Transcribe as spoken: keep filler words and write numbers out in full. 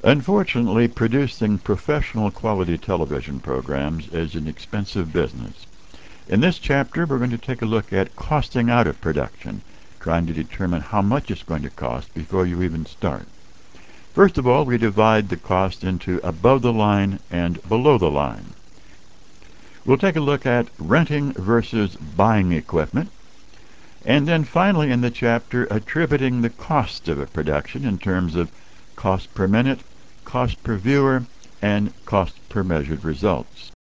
Unfortunately, producing professional quality television programs is an expensive business. In this chapter, we're going to take a look at costing out of production, trying to determine how much it's going to cost before you even start. First of all, we divide the cost into above the line and below the line. We'll take a look at renting versus buying equipment, and then finally in the chapter, attributing the cost of a production in terms of cost per minute, cost per viewer, and cost per measured results.